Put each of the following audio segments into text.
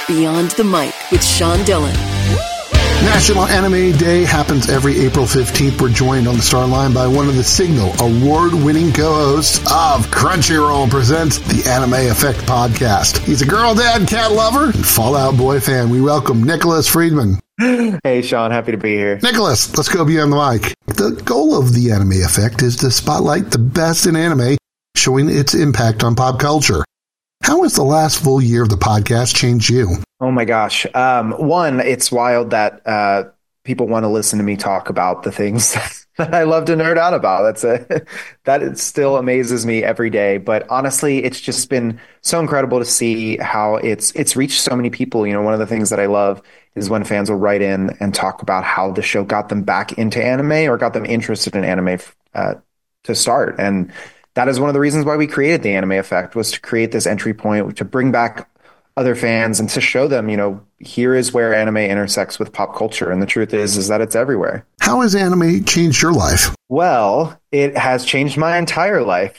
Beyond the Mic with Sean Dillon. National Anime Day happens every April 15th. We're joined on the star line by one of the Signal award-winning co-hosts of Crunchyroll Presents the Anime Effect podcast. He's a girl dad, cat lover, and Fall Out Boy fan. We welcome Nicholas Friedman. Hey, Sean. Happy to be here. Nicholas, let's go beyond the mic. The goal of the Anime Effect is to spotlight the best in anime, showing its impact on pop culture. How has the last full year of the podcast changed you? Oh my gosh. One, it's wild that people want to listen to me talk about the things that I love to nerd out about. That it still amazes me every day. But honestly, it's just been so incredible to see how it's reached so many people. You know, one of the things that I love is when fans will write in and talk about how the show got them back into anime or got them interested in anime to start. And that is one of the reasons why we created the Anime Effect, was to create this entry point to bring back other fans and to show them, you know, here is where anime intersects with pop culture. And the truth is that it's everywhere. How has anime changed your life? Well, it has changed my entire life.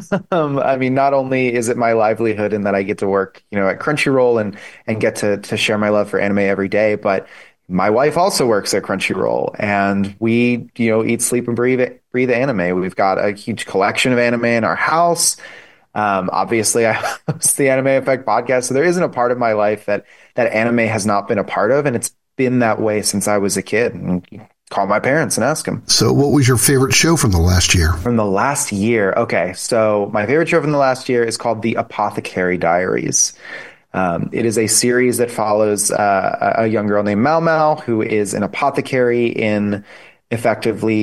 I mean, not only is it my livelihood and that I get to work, you know, at Crunchyroll and get to share my love for anime every day, but my wife also works at Crunchyroll, and we, you know, eat, sleep, and breathe anime. We've got a huge collection of anime in our house. Obviously, I host the Anime Effect podcast, so there isn't a part of my life that anime has not been a part of, and it's been that way since I was a kid. And you call my parents and ask them. So what was your favorite show from the last year? From the last year? Okay, so my favorite show from the last year is called The Apothecary Diaries. It is a series that follows a young girl named Mao Mao, who is an apothecary in effectively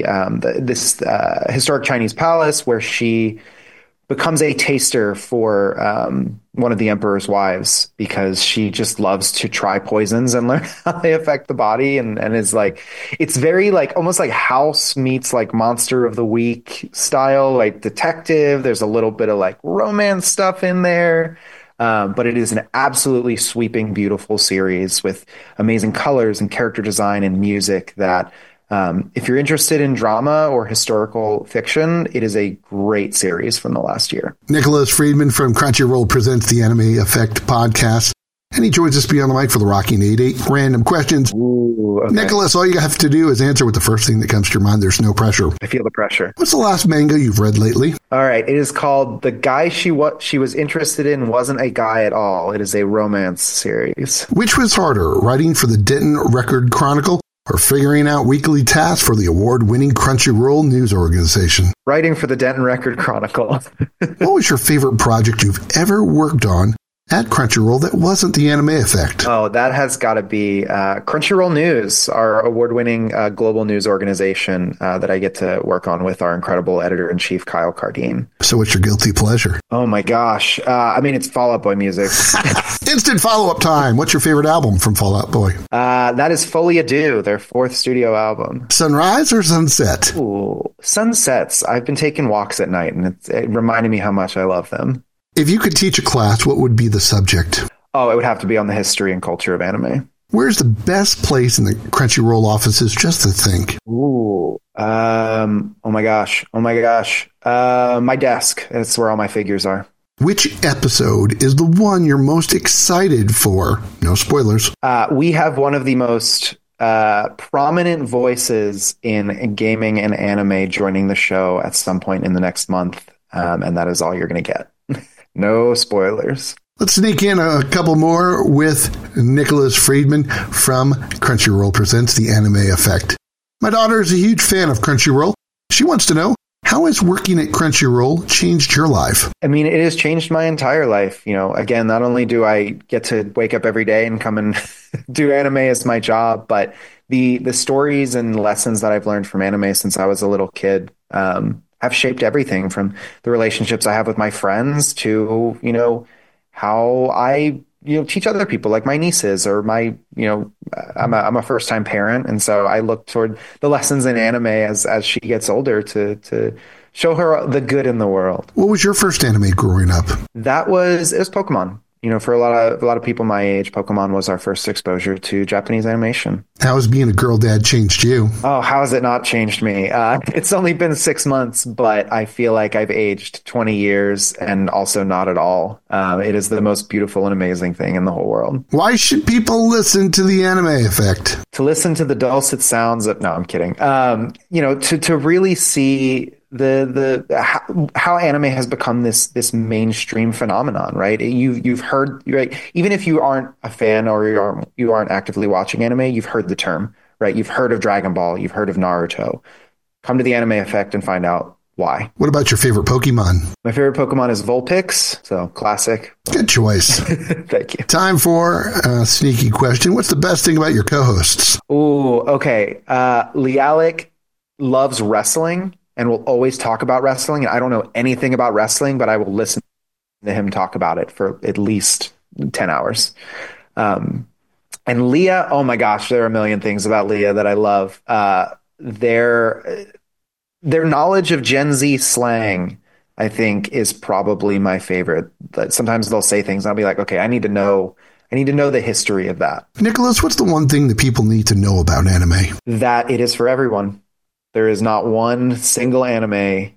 this historic Chinese palace, where she becomes a taster for one of the emperor's wives, because she just loves to try poisons and learn how they affect the body, and is like, it's very like almost like House meets like Monster of the Week style, like detective. There's a little bit of like romance stuff in there. But it is an absolutely sweeping, beautiful series with amazing colors and character design and music that, if you're interested in drama or historical fiction, it is a great series from the last year. Nicholas Friedman from Crunchyroll Presents the Anime Effect podcast. And he joins us beyond the mic for the Rocking 88 random questions. Ooh, okay. Nicholas, all you have to do is answer with the first thing that comes to your mind. There's no pressure. I feel the pressure. What's the last manga you've read lately? All right. It is called The Guy She Was Interested In Wasn't a Guy at All. It is a romance series. Which was harder, writing for the Denton Record Chronicle or figuring out weekly tasks for the award-winning Crunchyroll news organization? Writing for the Denton Record Chronicle. What was your favorite project you've ever worked on at Crunchyroll that wasn't the Anime Effect? Oh, that has got to be Crunchyroll News, our award-winning global news organization that I get to work on with our incredible editor-in-chief, Kyle Cardine. So what's your guilty pleasure? Oh, my gosh. I mean, it's Fall Out Boy music. Instant follow-up time. What's your favorite album from Fall Out Boy? That is Folie Adieu, their fourth studio album. Sunrise or sunset? Ooh, sunsets. I've been taking walks at night, and it reminded me how much I love them. If you could teach a class, what would be the subject? Oh, it would have to be on the history and culture of anime. Where's the best place in the Crunchyroll offices, just to think? Ooh. Oh my gosh. My desk. That's where all my figures are. Which episode is the one you're most excited for? No spoilers. We have one of the most prominent voices in gaming and anime joining the show at some point in the next month. And that is all you're going to get. No spoilers. Let's sneak in a couple more with Nicholas Friedman from Crunchyroll Presents the Anime Effect. My daughter is a huge fan of Crunchyroll. She wants to know, how has working at Crunchyroll changed your life? I mean, it has changed my entire life. You know, again, not only do I get to wake up every day and come and do anime as my job, but the stories and lessons that I've learned from anime since I was a little kid have shaped everything from the relationships I have with my friends to, you know, how I, you know, teach other people like my nieces or my, you know, I'm a first time parent. And so I look toward the lessons in anime as she gets older to show her the good in the world. What was your first anime growing up? It was Pokemon. For a lot of people my age, Pokemon was our first exposure to Japanese animation. How has being a girl dad changed you? Oh, how has it not changed me? It's only been 6 months, but I feel like I've aged 20 years and also not at all. It is the most beautiful and amazing thing in the whole world. Why should people listen to the Anime Effect? To listen to the dulcet sounds of, no, I'm kidding. To really see how anime has become this mainstream phenomenon, right? You've heard, right? Even if you aren't a fan or you aren't actively watching anime, you've heard the term, right? You've heard of Dragon Ball, you've heard of Naruto. Come to the Anime Effect and find out why. What about your favorite Pokemon? My favorite Pokemon is Vulpix, so classic. Good choice. Thank you. Time for a sneaky question. What's the best thing about your co-hosts? Ooh, okay. Lialik loves wrestling and will always talk about wrestling. And I don't know anything about wrestling, but I will listen to him talk about it for at least 10 hours. And Leah, oh my gosh, there are a million things about Leah that I love. Their knowledge of Gen Z slang, I think, is probably my favorite. That sometimes they'll say things and I'll be like, okay, I need to know the history of that. Nicholas, what's the one thing that people need to know about anime? That it is for everyone. There is not one single anime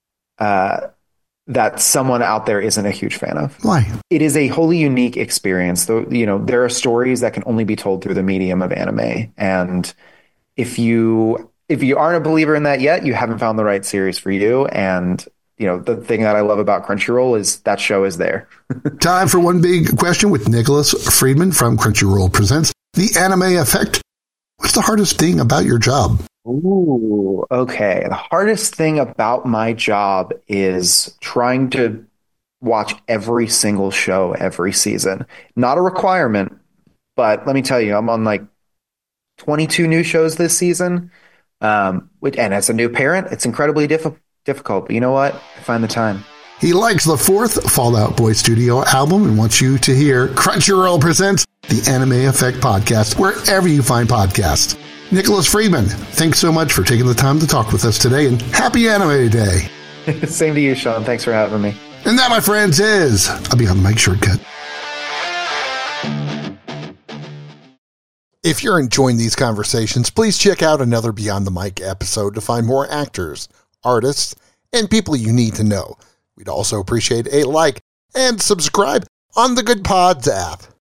that someone out there isn't a huge fan of. Why? It is a wholly unique experience. There are stories that can only be told through the medium of anime. And if you aren't a believer in that yet, you haven't found the right series for you. And the thing that I love about Crunchyroll is that show is there. Time for one big question with Nicholas Friedman from Crunchyroll presents The Anime Effect. What's the hardest thing about your job? Ooh, okay. The hardest thing about my job is trying to watch every single show every season. Not a requirement, but let me tell you, I'm on like 22 new shows this season. And as a new parent, it's incredibly difficult. But you know what? I find the time. He likes the fourth Fall Out Boy studio album and wants you to hear Crunchyroll presents the Anime Effect podcast wherever you find podcasts. Nicholas Friedman, thanks so much for taking the time to talk with us today, and happy Anime Day. Same to you, Sean. Thanks for having me. And that, my friends, is a Beyond the Mic shortcut. If you're enjoying these conversations, please check out another Beyond the Mic episode to find more actors, artists, and people you need to know. We'd also appreciate a like and subscribe on the Good Pods app.